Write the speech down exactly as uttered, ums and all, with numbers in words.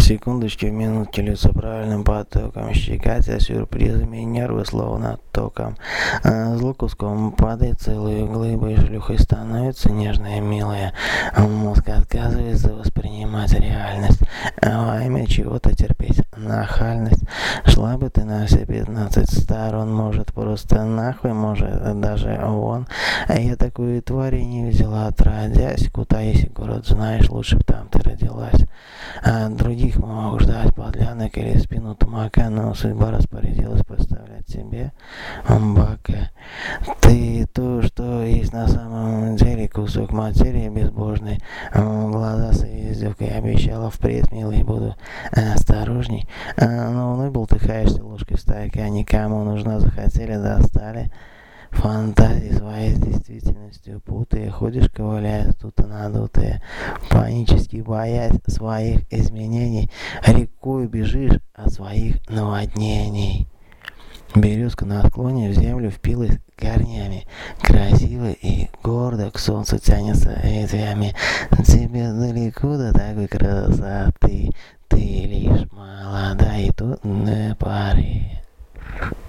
Секундочки, минутки льются правильным потоком, щекотя сюрпризами, нервы словно током. А зло куском падает целой глыбой, шлюхой становится нежная, милая. Мозг отказывается воспринимать реальность, а во имя чего-то терпеть нахальность. Шла бы ты на все пятнадцать сторон, может, просто нахуй, может, даже вон. А я такую тварь и не взяла, отродясь. Кутаись, город знаешь, лучше б там ты родилась. А других мог ждать подлянок или спину тумака, но судьба распорядилась поставлять тебе бока. Ты то, что есть на самом деле, кусок материи безбожный. Глаза с издевкой обещала впредь, милый, буду осторожней. Но ну, болтыхаешься ложкой в стакане, кому нужна, захотели, достали. Фантазии своей с действительностью путая, ходишь, ковыляя, тут надутая, панически боясь своих изменений, рекой бежишь от своих наводнений. Березка на склоне в землю впилась корнями, красиво и гордо к солнцу тянется ветвями. Тебе далеко до такой красоты, ты лишь молода и тут на паре.